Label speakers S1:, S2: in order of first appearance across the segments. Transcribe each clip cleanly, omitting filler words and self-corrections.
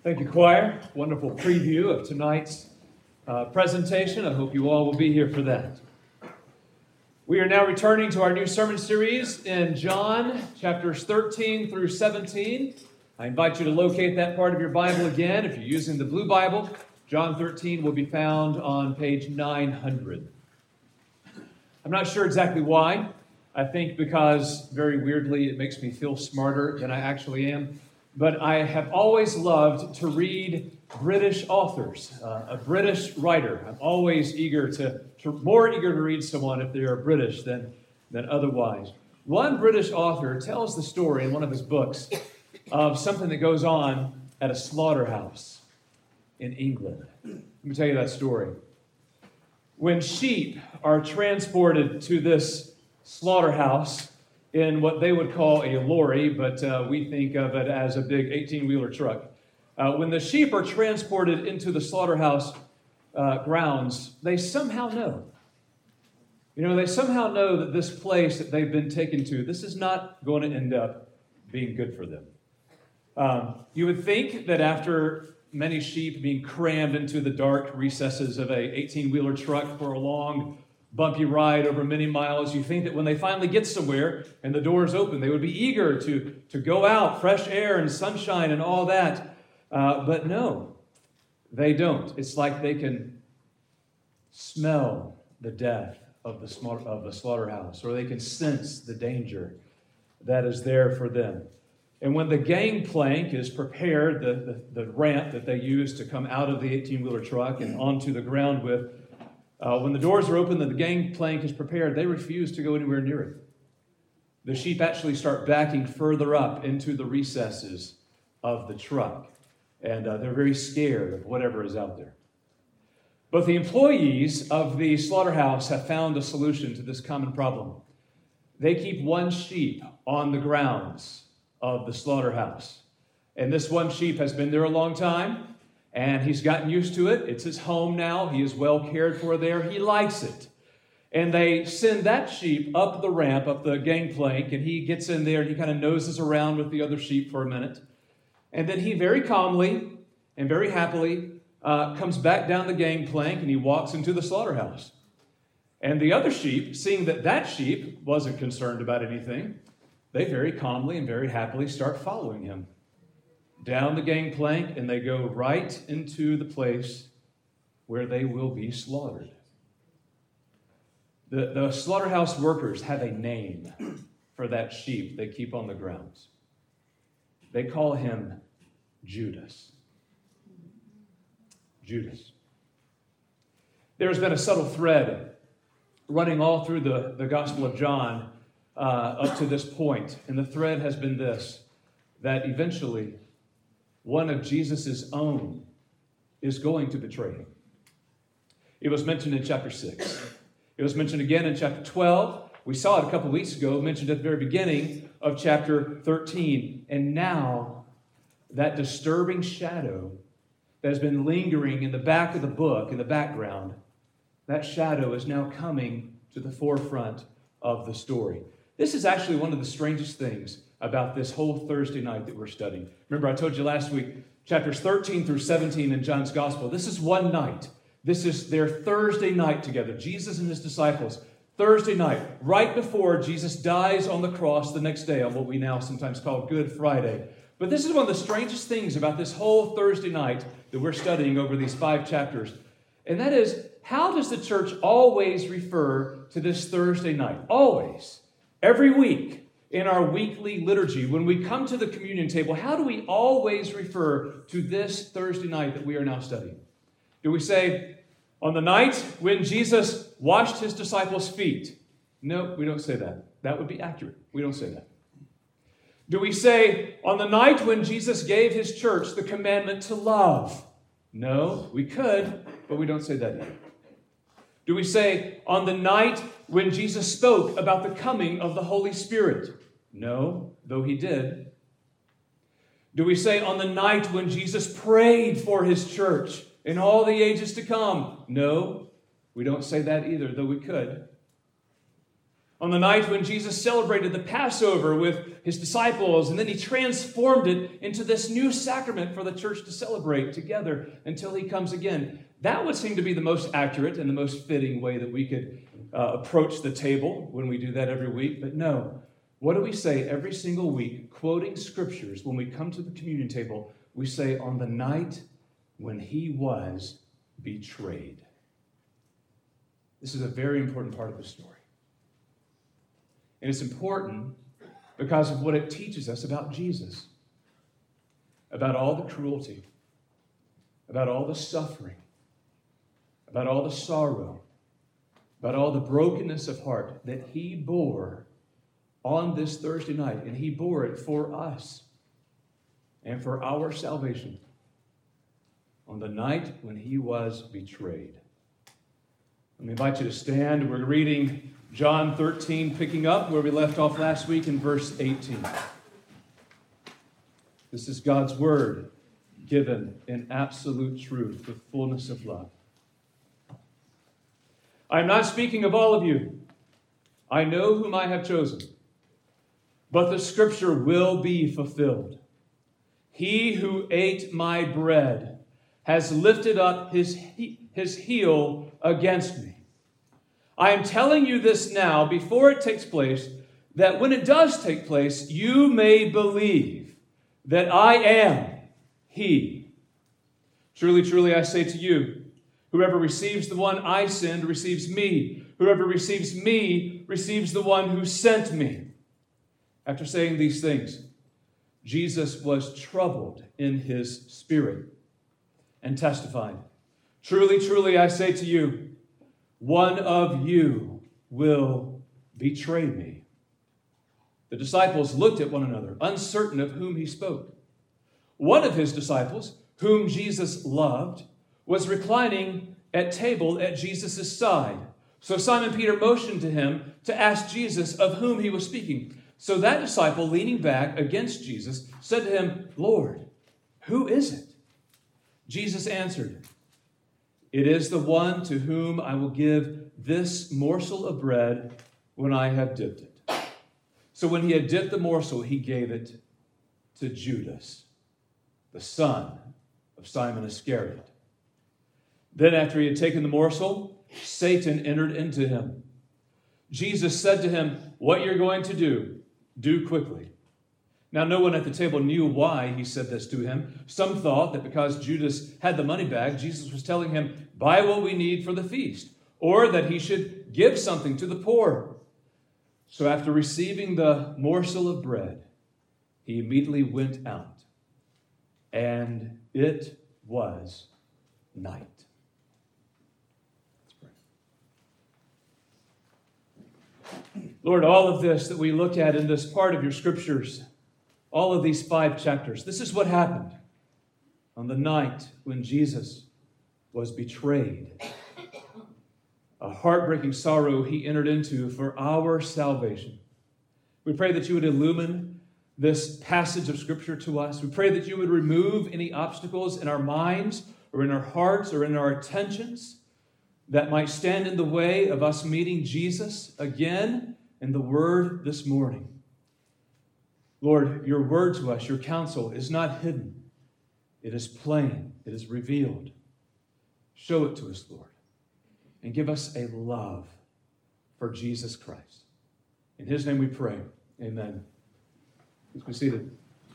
S1: Thank you, choir. Wonderful preview of tonight's presentation. I hope you all will be here for that. We are now returning to our new sermon series in John, chapters 13 through 17. I invite you to locate that part of your Bible again. If you're using the Blue Bible, John 13 will be found on page 900. I'm not sure exactly why. I think because, very weirdly, it makes me feel smarter than I actually am. But I have always loved to read British authors, a British writer. I'm always more eager to read someone if they are British than otherwise. One British author tells the story in one of his books of something that goes on at a slaughterhouse in England. Let me tell you that story. When sheep are transported to this slaughterhouse in what they would call a lorry, but we think of it as a big 18-wheeler truck. When the sheep are transported into the slaughterhouse grounds, they somehow know. They somehow know that this place that they've been taken to, this is not going to end up being good for them. You would think that after many sheep being crammed into the dark recesses of a 18-wheeler truck for a long, bumpy ride over many miles, you think that when they finally get somewhere and the doors open, they would be eager to go out, fresh air and sunshine and all that. But no, they don't. It's like they can smell the death of the slaughterhouse, or they can sense the danger that is there for them. And when the gangplank is prepared, the ramp that they use to come out of the 18-wheeler truck and onto the ground with, when the doors are open and the gangplank is prepared, they refuse to go anywhere near it. The sheep actually start backing further up into the recesses of the truck, and they're very scared of whatever is out there. But the employees of the slaughterhouse have found a solution to this common problem. They keep one sheep on the grounds of the slaughterhouse, and this one sheep has been there a long time. And he's gotten used to it. It's his home now. He is well cared for there. He likes it. And they send that sheep up the ramp, up the gangplank, and he gets in there and he kind of noses around with the other sheep for a minute. And then he very calmly and very happily comes back down the gangplank and he walks into the slaughterhouse. And the other sheep, seeing that sheep wasn't concerned about anything, they very calmly and very happily start following him down the gangplank, and they go right into the place where they will be slaughtered. The slaughterhouse workers have a name for that sheep they keep on the grounds. They call him Judas. Judas. There's been a subtle thread running all through the Gospel of John up to this point, and the thread has been this, that eventually one of Jesus' own is going to betray him. It was mentioned in chapter 6. It was mentioned again in chapter 12. We saw it a couple weeks ago, mentioned at the very beginning of chapter 13. And now, that disturbing shadow that has been lingering in the back of the book, in the background, that shadow is now coming to the forefront of the story. This is actually one of the strangest things about this whole Thursday night that we're studying. Remember, I told you last week, chapters 13 through 17 in John's Gospel. This is one night. This is their Thursday night together. Jesus and his disciples. Thursday night, right before Jesus dies on the cross the next day on what we now sometimes call Good Friday. But this is one of the strangest things about this whole Thursday night that we're studying over these 5 chapters. And that is, how does the church always refer to this Thursday night? Always. Every week. In our weekly liturgy, when we come to the communion table, how do we always refer to this Thursday night that we are now studying? Do we say, on the night when Jesus washed his disciples' feet? No, we don't say that. That would be accurate. We don't say that. Do we say, on the night when Jesus gave his church the commandment to love? No, we could, but we don't say that yet. Do we say, on the night when Jesus spoke about the coming of the Holy Spirit? No, though he did. Do we say, on the night when Jesus prayed for his church in all the ages to come? No, we don't say that either, though we could. On the night when Jesus celebrated the Passover with his disciples, and then he transformed it into this new sacrament for the church to celebrate together until he comes again. That would seem to be the most accurate and the most fitting way that we could approach the table when we do that every week. But no, what do we say every single week, quoting scriptures when we come to the communion table? We say, on the night when he was betrayed. This is a very important part of the story. And it's important because of what it teaches us about Jesus, about all the cruelty, about all the suffering, about all the sorrow, about all the brokenness of heart that he bore on this Thursday night. And he bore it for us and for our salvation on the night when he was betrayed. Let me invite you to stand. We're reading John 13, picking up where we left off last week in verse 18. This is God's word given in absolute truth with fullness of love. I am not speaking of all of you. I know whom I have chosen. But the scripture will be fulfilled. He who ate my bread has lifted up his heel against me. I am telling you this now before it takes place, that when it does take place, you may believe that I am he. Truly, truly, I say to you, whoever receives the one I send receives me. Whoever receives me receives the one who sent me. After saying these things, Jesus was troubled in his spirit and testified, truly, truly, I say to you, one of you will betray me. The disciples looked at one another, uncertain of whom he spoke. One of his disciples, whom Jesus loved, was reclining at table at Jesus' side. So Simon Peter motioned to him to ask Jesus of whom he was speaking. So that disciple, leaning back against Jesus, said to him, Lord, who is it? Jesus answered, it is the one to whom I will give this morsel of bread when I have dipped it. So when he had dipped the morsel, he gave it to Judas, the son of Simon Iscariot. Then after he had taken the morsel, Satan entered into him. Jesus said to him, what you're going to do quickly. Now, no one at the table knew why he said this to him. Some thought that because Judas had the money bag, Jesus was telling him, buy what we need for the feast, or that he should give something to the poor. So after receiving the morsel of bread, he immediately went out, and it was night. Let's pray. Lord, all of this that we look at in this part of your scriptures, all of these 5 chapters, this is what happened on the night when Jesus was betrayed. A heartbreaking sorrow he entered into for our salvation. We pray that you would illumine this passage of Scripture to us. We pray that you would remove any obstacles in our minds or in our hearts or in our attentions that might stand in the way of us meeting Jesus again in the Word this morning. Lord, your word to us, your counsel is not hidden. It is plain. It is revealed. Show it to us, Lord, and give us a love for Jesus Christ. In his name we pray. Amen. Please be seated.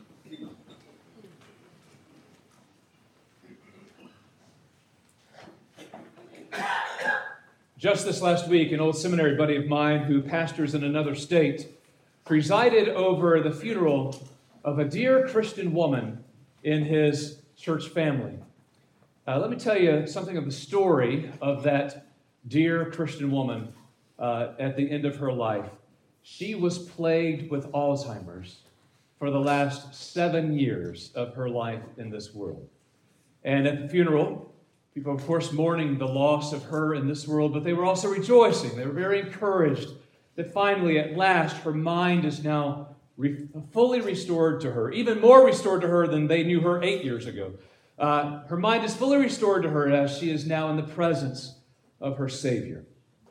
S1: Just this last week, an old seminary buddy of mine who pastors in another state presided over the funeral of a dear Christian woman in his church family. Let me tell you something of the story of that dear Christian woman at the end of her life. She was plagued with Alzheimer's for the last 7 years of her life in this world. And at the funeral, people, of course, mourning the loss of her in this world, but they were also rejoicing. They were very encouraged that finally, at last, her mind is now fully restored to her, even more restored to her than they knew her 8 years ago. Her mind is fully restored to her as she is now in the presence of her Savior.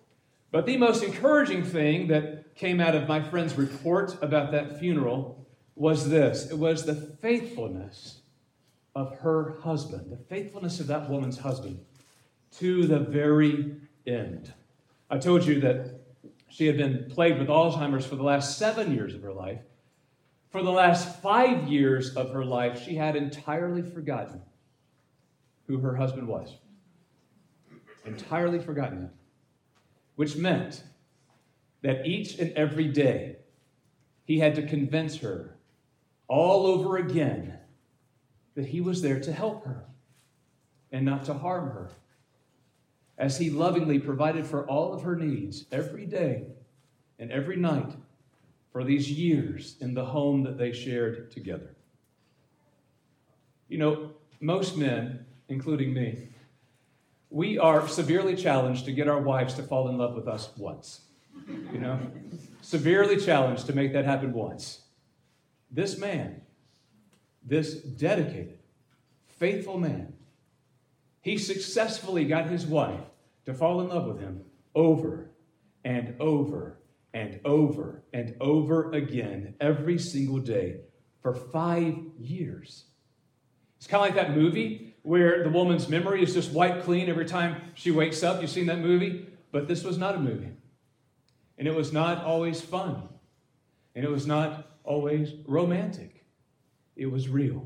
S1: But the most encouraging thing that came out of my friend's report about that funeral was this. It was the faithfulness of her husband, the faithfulness of that woman's husband to the very end. I told you that she had been plagued with Alzheimer's for the last 7 years of her life. For the last 5 years of her life, she had entirely forgotten who her husband was. Entirely forgotten it. Which meant that each and every day, he had to convince her all over again that he was there to help her and not to harm her, as he lovingly provided for all of her needs every day and every night for these years in the home that they shared together. You know, most men, including me, we are severely challenged to get our wives to fall in love with us once. You know, severely challenged to make that happen once. This man, this dedicated, faithful man, he successfully got his wife to fall in love with him over and over and over and over again every single day for 5 years. It's kind of like that movie where the woman's memory is just wiped clean every time she wakes up. You've seen that movie? But this was not a movie. And it was not always fun. And it was not always romantic. It was real.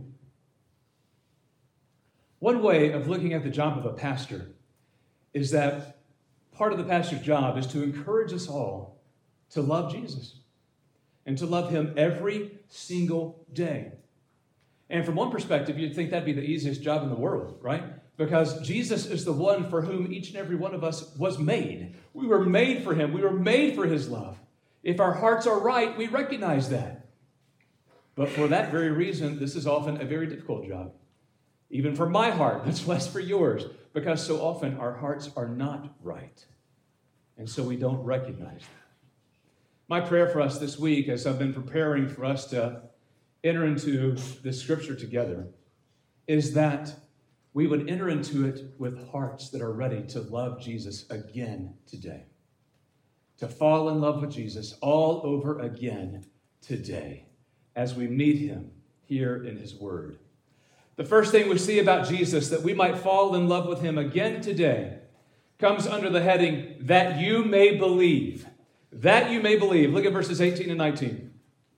S1: One way of looking at the job of a pastor is that part of the pastor's job is to encourage us all to love Jesus and to love him every single day. And from one perspective, you'd think that'd be the easiest job in the world, right? Because Jesus is the one for whom each and every one of us was made. We were made for him. We were made for his love. If our hearts are right, we recognize that. But for that very reason, this is often a very difficult job. Even for my heart, much less for yours, because so often our hearts are not right. And so we don't recognize that. My prayer for us this week, as I've been preparing for us to enter into this scripture together, is that we would enter into it with hearts that are ready to love Jesus again today. To fall in love with Jesus all over again today as we meet him here in his word. The first thing we see about Jesus, that we might fall in love with him again today, comes under the heading, that you may believe. That you may believe. Look at verses 18 and 19.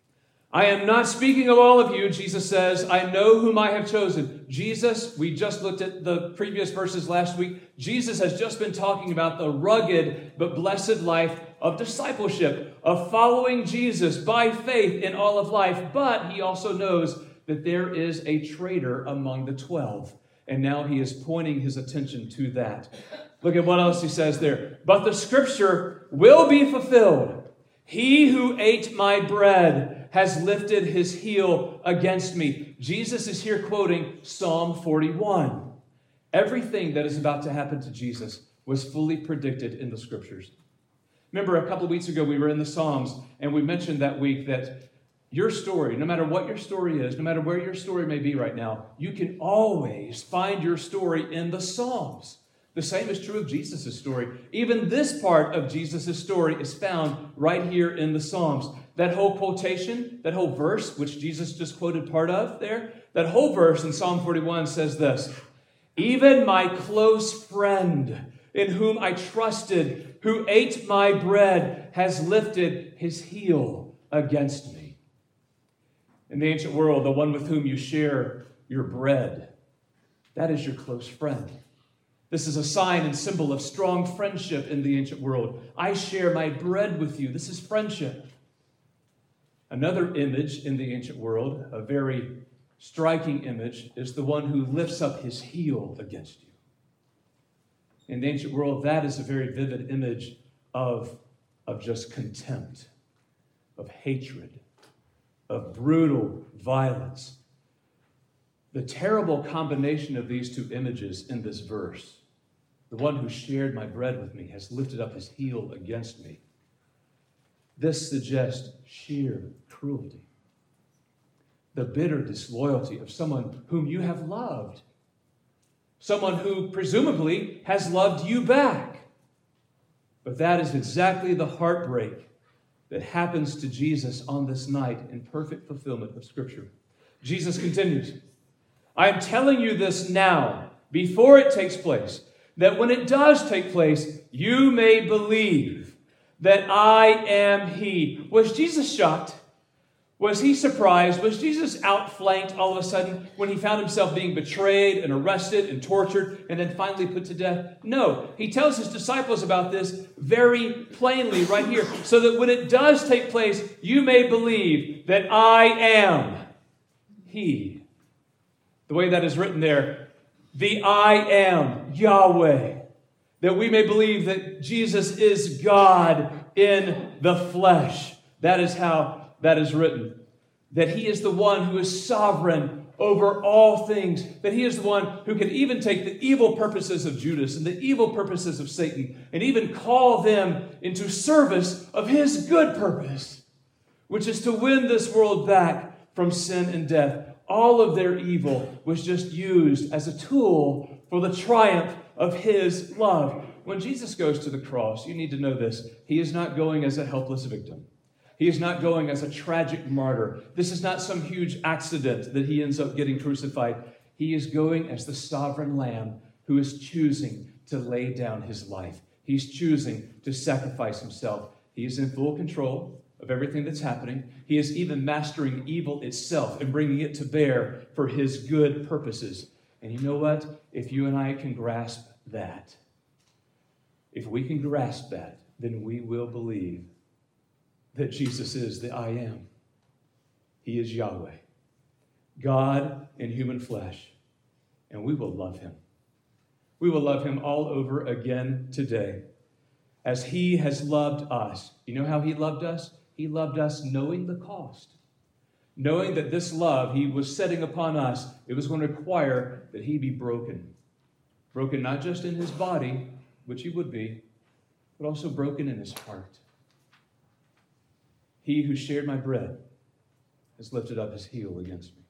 S1: I am not speaking of all of you, Jesus says. I know whom I have chosen. Jesus, we just looked at the previous verses last week. Jesus has just been talking about the rugged but blessed life of discipleship, of following Jesus by faith in all of life. But he also knows that there is a traitor among the 12. And now he is pointing his attention to that. Look at what else he says there. But the scripture will be fulfilled. He who ate my bread has lifted his heel against me. Jesus is here quoting Psalm 41. Everything that is about to happen to Jesus was fully predicted in the scriptures. Remember, a couple of weeks ago, we were in the Psalms, and we mentioned that week that your story, no matter what your story is, no matter where your story may be right now, you can always find your story in the Psalms. The same is true of Jesus' story. Even this part of Jesus' story is found right here in the Psalms. That whole quotation, that whole verse, which Jesus just quoted part of there, that whole verse in Psalm 41 says this, even my close friend in whom I trusted, who ate my bread, has lifted his heel against me. In the ancient world, the one with whom you share your bread, that is your close friend. This is a sign and symbol of strong friendship in the ancient world. I share my bread with you. This is friendship. Another image in the ancient world, a very striking image, is the one who lifts up his heel against you. In the ancient world, that is a very vivid image of just contempt, of hatred, of brutal violence. The terrible combination of these two images in this verse, the one who shared my bread with me has lifted up his heel against me. This suggests sheer cruelty. The bitter disloyalty of someone whom you have loved. Someone who presumably has loved you back. But that is exactly the heartbreak that happens to Jesus on this night in perfect fulfillment of Scripture. Jesus continues, I am telling you this now, before it takes place, that when it does take place, you may believe that I am He. Was Jesus shocked? Was he surprised? Was Jesus outflanked all of a sudden when he found himself being betrayed and arrested and tortured and then finally put to death? No. He tells his disciples about this very plainly right here, so that when it does take place, you may believe that I am He. The way that is written there, the I am Yahweh. That we may believe that Jesus is God in the flesh. That is how that is written. That He is the one who is sovereign over all things. That He is the one who can even take the evil purposes of Judas and the evil purposes of Satan and even call them into service of His good purpose, which is to win this world back from sin and death. All of their evil was just used as a tool for the triumph of His love. When Jesus goes to the cross, you need to know this. He is not going as a helpless victim. He is not going as a tragic martyr. This is not some huge accident that He ends up getting crucified. He is going as the sovereign Lamb who is choosing to lay down His life. He's choosing to sacrifice Himself. He is in full control of everything that's happening. He is even mastering evil itself and bringing it to bear for His good purposes. And you know what? If you and I can grasp that, if we can grasp that, then we will believe that Jesus is the I am. He is Yahweh, God in human flesh, and we will love Him. We will love Him all over again today as He has loved us. You know how He loved us? He loved us knowing the cost, knowing that this love He was setting upon us, it was going to require that He be broken. Broken not just in His body, which He would be, but also broken in His heart. He who shared my bread has lifted up His heel against me.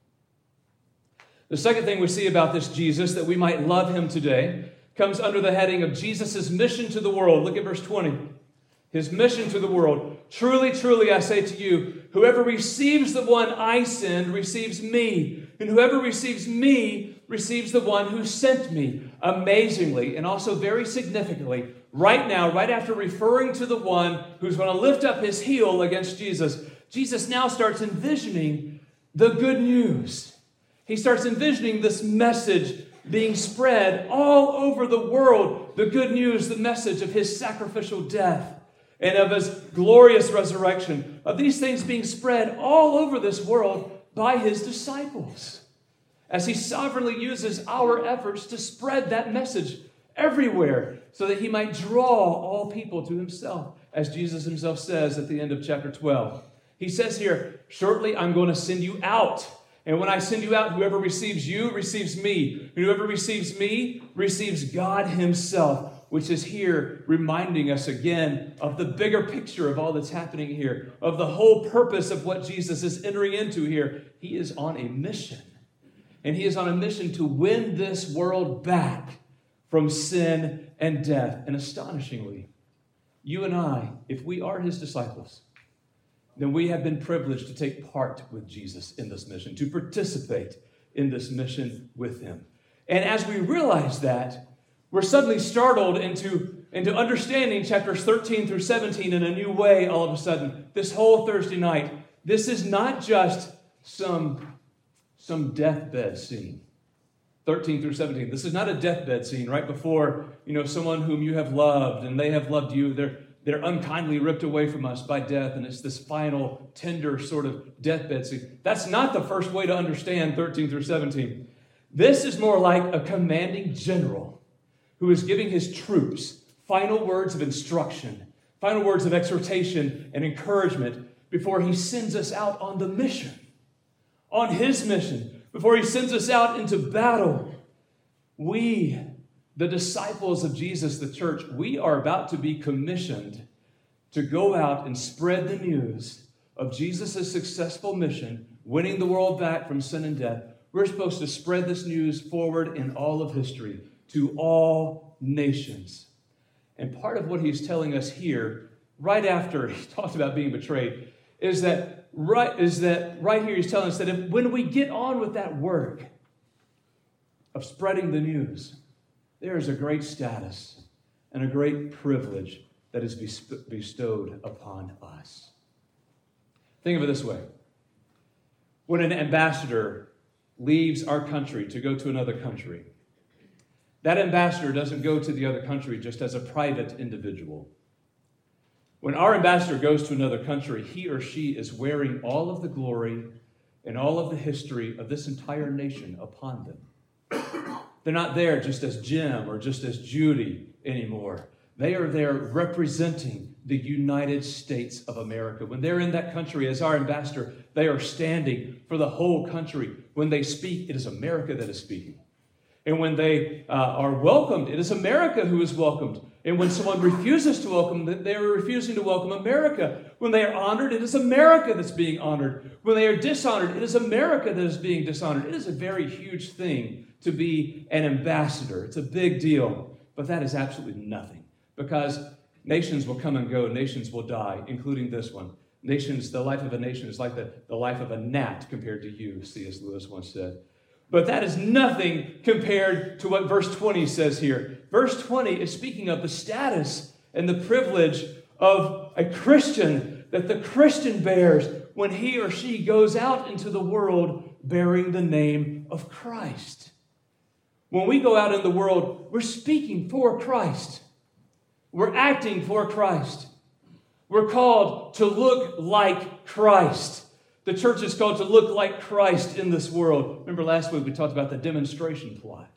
S1: The second thing we see about this Jesus, that we might love Him today, comes under the heading of Jesus' mission to the world. Look at verse 20. His mission to the world. Truly, truly, I say to you, whoever receives the one I send receives me, and whoever receives me receives the one who sent me. Amazingly, and also very significantly, right now, right after referring to the one who's going to lift up his heel against Jesus, Jesus now starts envisioning the good news. He starts envisioning this message being spread all over the world, the good news, the message of His sacrificial death and of His glorious resurrection, of these things being spread all over this world by His disciples, as He sovereignly uses our efforts to spread that message everywhere so that He might draw all people to Himself, as Jesus Himself says at the end of chapter 12. He says here, shortly I'm going to send you out. And when I send you out, whoever receives you receives me. And whoever receives me receives God Himself, which is here reminding us again of the bigger picture of all that's happening here, of the whole purpose of what Jesus is entering into here. He is on a mission. And He is on a mission to win this world back from sin and death. And astonishingly, you and I, if we are His disciples, then we have been privileged to take part with Jesus in this mission, to participate in this mission with Him. And as we realize that, we're suddenly startled into understanding chapters 13 through 17 in a new way all of a sudden. This whole Thursday night, this is not just some deathbed scene. 13 through 17. This is not a deathbed scene right before, someone whom you have loved and they have loved you. They're unkindly ripped away from us by death, and it's this final, tender sort of deathbed scene. That's not the first way to understand 13 through 17. This is more like a commanding general who is giving his troops final words of instruction, final words of exhortation and encouragement before he sends us out on the mission, on His mission, before He sends us out into battle. We, the disciples of Jesus, the church, we are about to be commissioned to go out and spread the news of Jesus' successful mission, winning the world back from sin and death. We're supposed to spread this news forward in all of history to all nations. And part of what he's telling us here, right after he talked about being betrayed, is that right here he's telling us that when we get on with that work of spreading the news, there is a great status and a great privilege that is bestowed upon us. Think of it this way. When an ambassador leaves our country to go to another country, that ambassador doesn't go to the other country just as a private individual. When our ambassador goes to another country, he or she is wearing all of the glory and all of the history of this entire nation upon them. They're not there just as Jim or just as Judy anymore. They are there representing the United States of America. When they're in that country as our ambassador, they are standing for the whole country. When they speak, it is America that is speaking. And when they are welcomed, it is America who is welcomed. And when someone refuses to welcome them, they are refusing to welcome America. When they are honored, it is America that's being honored. When they are dishonored, it is America that is being dishonored. It is a very huge thing to be an ambassador. It's a big deal. But that is absolutely nothing. Because nations will come and go, nations will die, including this one. The life of a nation is like the life of a gnat compared to you, C.S. Lewis once said. But that is nothing compared to what verse 20 says here. Verse 20 is speaking of the status and the privilege of a Christian that the Christian bears when he or she goes out into the world bearing the name of Christ. When we go out in the world, we're speaking for Christ. We're acting for Christ. We're called to look like Christ. The church is called to look like Christ in this world. Remember last week we talked about the demonstration plot.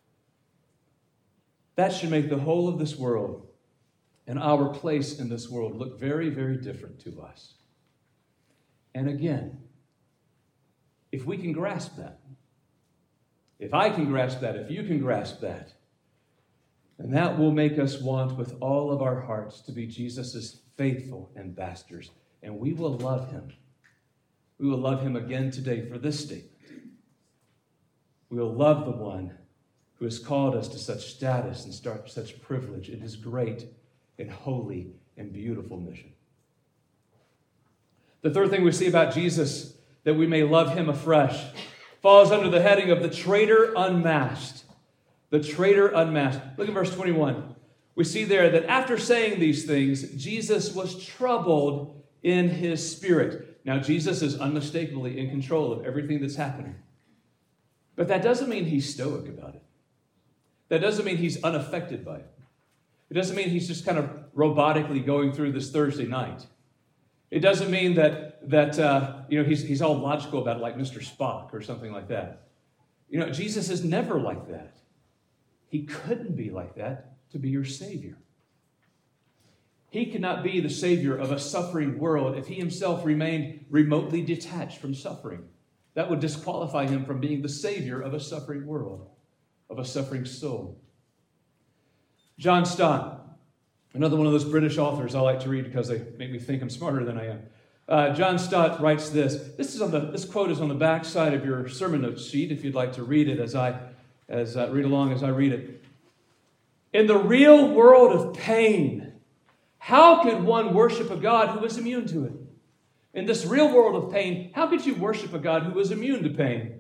S1: That should make the whole of this world and our place in this world look very, very different to us. And again, if we can grasp that, if I can grasp that, if you can grasp that, and that will make us want with all of our hearts to be Jesus' faithful ambassadors. And we will love him. We will love him again today for this statement. We will love the one who has called us to such status and such privilege in his great and holy and beautiful mission. The third thing we see about Jesus, that we may love him afresh, falls under the heading of the traitor unmasked. The traitor unmasked. Look at verse 21. We see there that after saying these things, Jesus was troubled in his spirit. Now, Jesus is unmistakably in control of everything that's happening. But that doesn't mean he's stoic about it. That doesn't mean he's unaffected by it. It doesn't mean he's just kind of robotically going through this Thursday night. It doesn't mean that he's all logical about it like Mr. Spock or something like that. Jesus is never like that. He couldn't be like that to be your Savior. He could not be the Savior of a suffering world if he himself remained remotely detached from suffering. That would disqualify him from being the Savior of a suffering world, of a suffering soul. John Stott, another one of those British authors I like to read because they make me think I'm smarter than I am. John Stott writes this. This quote is on the back side of your sermon notes sheet if you'd like to read it as I read along as I read it. In the real world of pain, how could one worship a God who is immune to it? In this real world of pain, how could you worship a God who is immune to pain?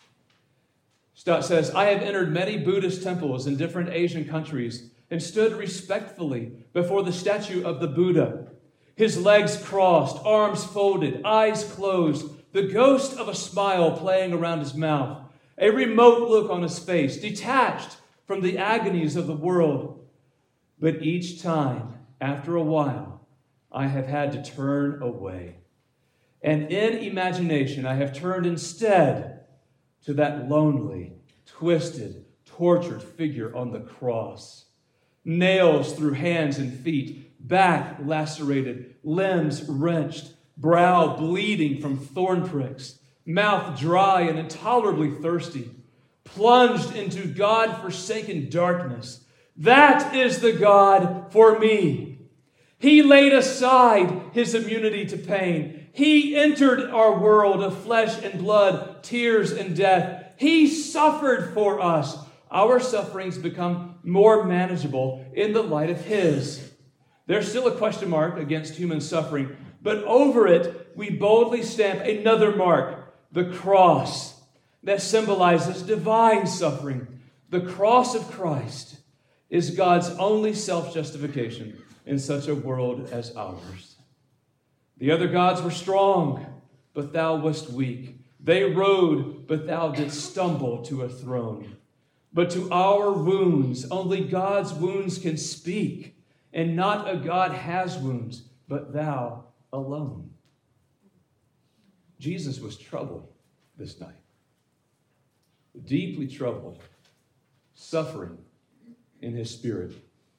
S1: Stott says, I have entered many Buddhist temples in different Asian countries and stood respectfully before the statue of the Buddha. His legs crossed, arms folded, eyes closed, the ghost of a smile playing around his mouth. A remote look on his face, detached from the agonies of the world. But each time, after a while, I have had to turn away. And in imagination, I have turned instead to that lonely, twisted, tortured figure on the cross. Nails through hands and feet, back lacerated, limbs wrenched, brow bleeding from thorn pricks, mouth dry and intolerably thirsty, plunged into God-forsaken darkness. That is the God for me. He laid aside his immunity to pain. He entered our world of flesh and blood, tears and death. He suffered for us. our sufferings become more manageable in the light of His. There's still a question mark against human suffering, but over it, we boldly stamp another mark, the cross, that symbolizes divine suffering. The cross of Christ is God's only self-justification in such a world as ours. The other gods were strong, but thou wast weak. They rode, but thou didst stumble to a throne. But to our wounds, only God's wounds can speak, and not a God has wounds, but thou alone. Jesus was troubled this night, deeply troubled, suffering in his spirit.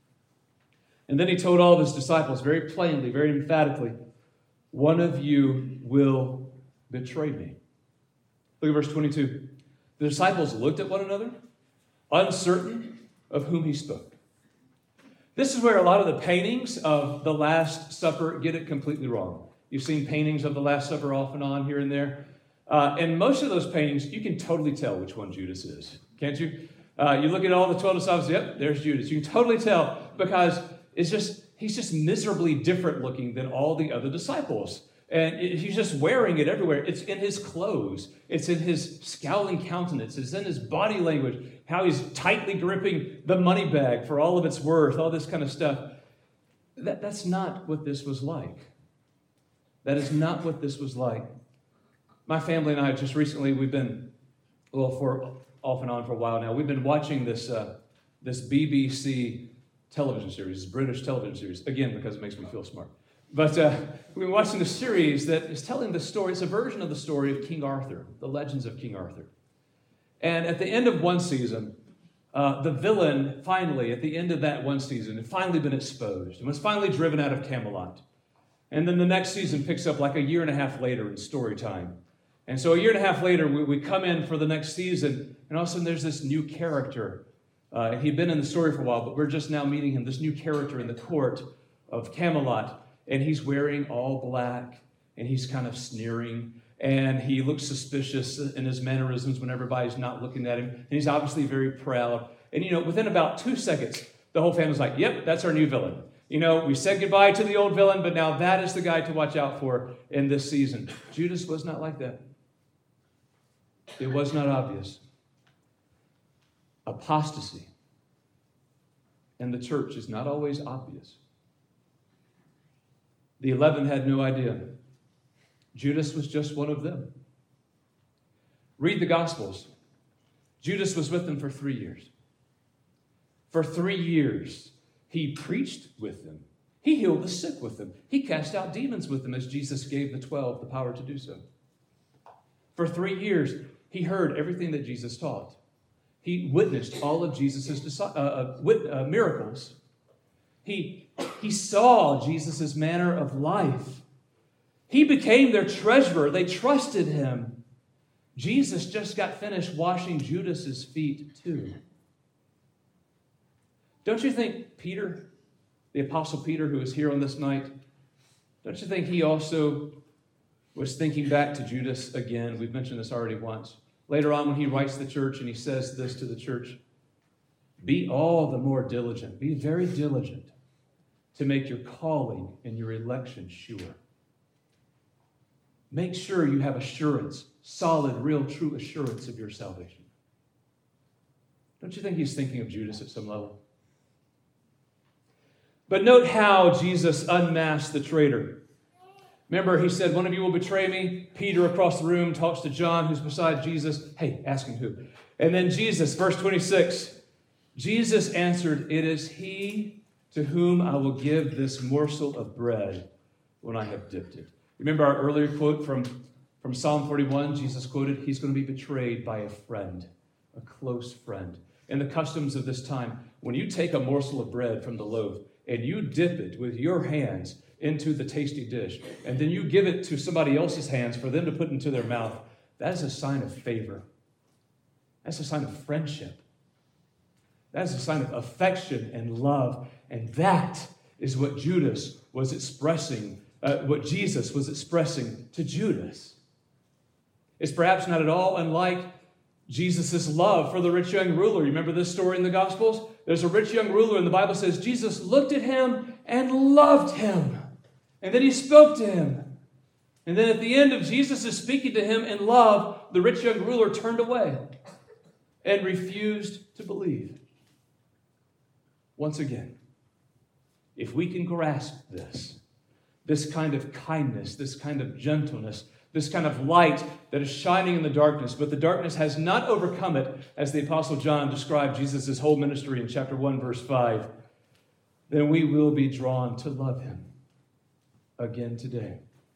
S1: And then he told all of his disciples very plainly, very emphatically, one of you will betray me. Look at verse 22. The disciples looked at one another, uncertain of whom he spoke. This is where a lot of the paintings of the Last Supper get it completely wrong. You've seen paintings of the Last Supper off and on here and there. And most of those paintings, you can totally tell which one Judas is, can't you? You look at all the 12 disciples, yep, there's Judas. You can totally tell because he's just miserably different looking than all the other disciples. And he's just wearing it everywhere. It's in his clothes. It's in his scowling countenance. It's in his body language, how he's tightly gripping the money bag for all of its worth, all this kind of stuff. That's not what this was like. That is not what this was like. My family and I just recently, we've been, for off and on for a while now, we've been watching this BBC television series, this British television series, again, because it makes me feel smart. But we've been watching the series that is telling the story. It's a version of the story of King Arthur, the legends of King Arthur. And at the end of one season, the villain finally, at the end of that one season, had finally been exposed and was finally driven out of Camelot. And then the next season picks up like a year and a half later in story time. And so a year and a half later, we come in for the next season, and all of a sudden there's this new character. He'd been in the story for a while, but we're just now meeting him, this new character in the court of Camelot. And he's wearing all black, and he's kind of sneering, and he looks suspicious in his mannerisms when everybody's not looking at him. And he's obviously very proud. And, within about 2 seconds, the whole family's like, yep, that's our new villain. We said goodbye to the old villain, but now that is the guy to watch out for in this season. Judas was not like that. It was not obvious. Apostasy in the church is not always obvious. The 11 had no idea. Judas was just one of them. Read the Gospels. Judas was with them for 3 years. For 3 years, he preached with them. He healed the sick with them. He cast out demons with them as Jesus gave the 12 the power to do so. For 3 years, he heard everything that Jesus taught. He witnessed all of Jesus' miracles. He saw Jesus' manner of life. He became their treasurer. They trusted him. Jesus just got finished washing Judas's feet too. Don't you think Peter, the Apostle Peter, who is here on this night, don't you think he also was thinking back to Judas again? We've mentioned this already once. Later on when he writes the church and he says this to the church, be all the more diligent, be very diligent to make your calling and your election sure. Make sure you have assurance, solid, real, true assurance of your salvation. Don't you think he's thinking of Judas at some level? But note how Jesus unmasked the traitor. Remember, he said, one of you will betray me. Peter across the room talks to John, who's beside Jesus. Hey, ask him who. And then Jesus, verse 26, Jesus answered, it is he to whom I will give this morsel of bread when I have dipped it. Remember our earlier quote from Psalm 41? Jesus quoted, he's going to be betrayed by a friend, a close friend. In the customs of this time, when you take a morsel of bread from the loaf and you dip it with your hands into the tasty dish, and then you give it to somebody else's hands for them to put into their mouth, that is a sign of favor. That's a sign of friendship. That is a sign of affection and love. And that is what Judas was expressing, what Jesus was expressing to Judas. It's perhaps not at all unlike Jesus' love for the rich young ruler. You remember this story in the Gospels? There's a rich young ruler, and the Bible says Jesus looked at him and loved him. And then he spoke to him. And then at the end of Jesus' speaking to him in love, the rich young ruler turned away and refused to believe. Once again, if we can grasp this kind of kindness, this kind of gentleness, this kind of light that is shining in the darkness, but the darkness has not overcome it, as the Apostle John described Jesus' whole ministry in chapter 1, verse 5, then we will be drawn to love him again today.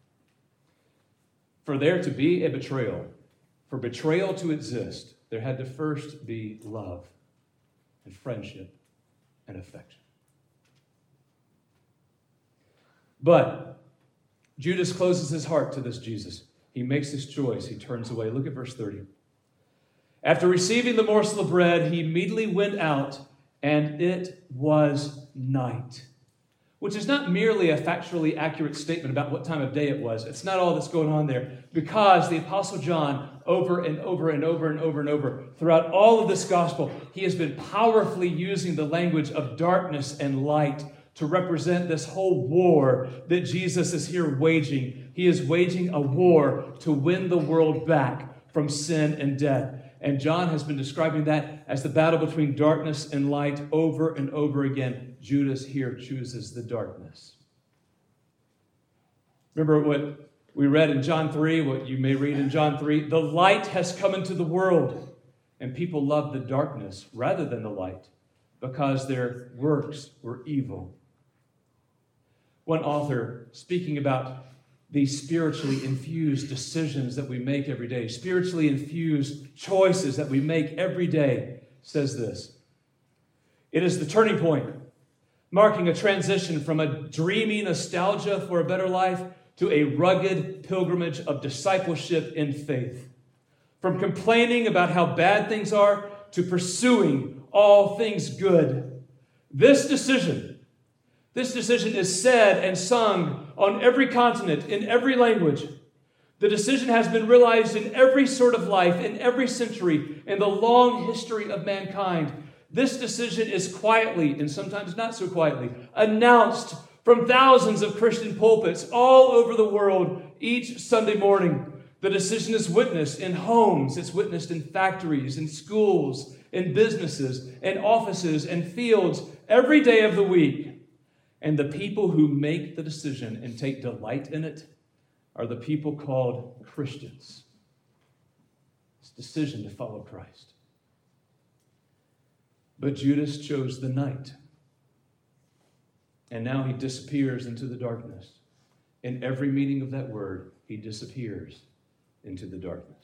S1: For there to be a betrayal, for betrayal to exist, there had to first be love and friendship and affection. But Judas closes his heart to this Jesus. He makes his choice. He turns away. Look at verse 30. After receiving the morsel of bread, he immediately went out, and it was night. Which is not merely a factually accurate statement about what time of day it was. It's not all that's going on there. Because the Apostle John, over and over and over and over and over, throughout all of this gospel, he has been powerfully using the language of darkness and light to represent this whole war that Jesus is here waging. He is waging a war to win the world back from sin and death. And John has been describing that as the battle between darkness and light over and over again. Judas here chooses the darkness. Remember what we read in John 3, what you may read in John 3. The light has come into the world, and people love the darkness rather than the light because their works were evil. One author, speaking about these spiritually infused decisions that we make every day, spiritually infused choices that we make every day, says this: it is the turning point, marking a transition from a dreamy nostalgia for a better life to a rugged pilgrimage of discipleship in faith. From complaining about how bad things are to pursuing all things good. This decision is said and sung on every continent, in every language. The decision has been realized in every sort of life, in every century, in the long history of mankind. This decision is quietly, and sometimes not so quietly, announced from thousands of Christian pulpits all over the world each Sunday morning. The decision is witnessed in homes, it's witnessed in factories, in schools, in businesses, in offices, and fields every day of the week. And the people who make the decision and take delight in it are the people called Christians. It's a decision to follow Christ. But Judas chose the night. And now he disappears into the darkness. In every meaning of that word, he disappears into the darkness.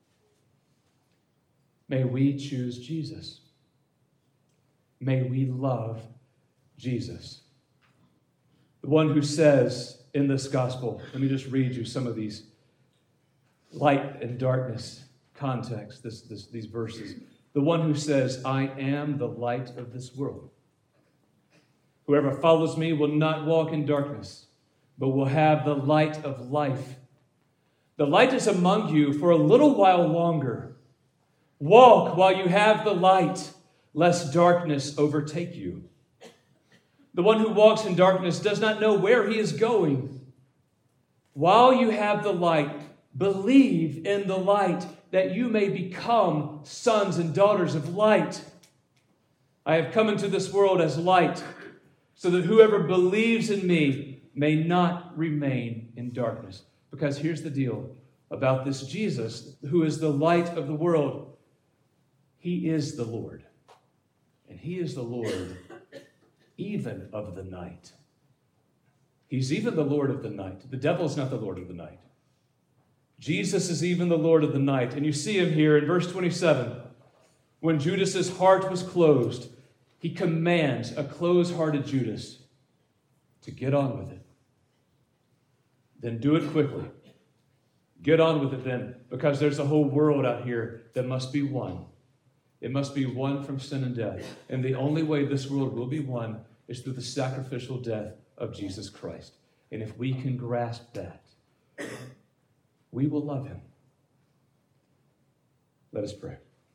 S1: May we choose Jesus. May we love Jesus. The one who says in this gospel, let me just read you some of these light and darkness context, these verses. The one who says, I am the light of this world. Whoever follows me will not walk in darkness, but will have the light of life. The light is among you for a little while longer. Walk while you have the light, lest darkness overtake you. The one who walks in darkness does not know where he is going. While you have the light, believe in the light, that you may become sons and daughters of light. I have come into this world as light, so that whoever believes in me may not remain in darkness. Because here's the deal about this Jesus, who is the light of the world. He is the Lord. And he is the Lord even of the night. He's even the Lord of the night. The devil is not the Lord of the night. Jesus is even the Lord of the night. And you see him here in verse 27. When Judas's heart was closed, he commands a close-hearted Judas to get on with it. Then do it quickly. Get on with it then, because there's a whole world out here that must be won. It must be won from sin and death. And the only way this world will be won is through the sacrificial death of Jesus Christ. And if we can grasp that, we will love him. Let us pray.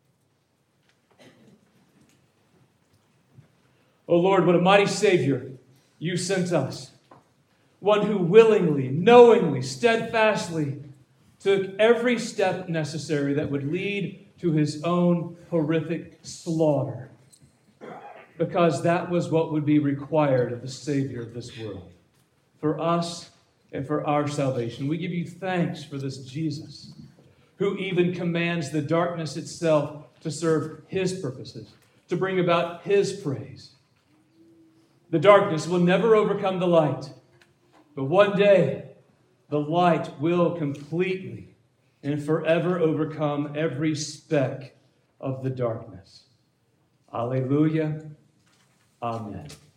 S1: O Lord, what a mighty Savior you sent us. One who willingly, knowingly, steadfastly took every step necessary that would lead to his own horrific slaughter, because that was what would be required of the Savior of this world, for us and for our salvation. We give you thanks for this Jesus, who even commands the darkness itself to serve his purposes, to bring about his praise. The darkness will never overcome the light, but one day the light will completely and forever overcome every speck of the darkness. Alleluia. Amen.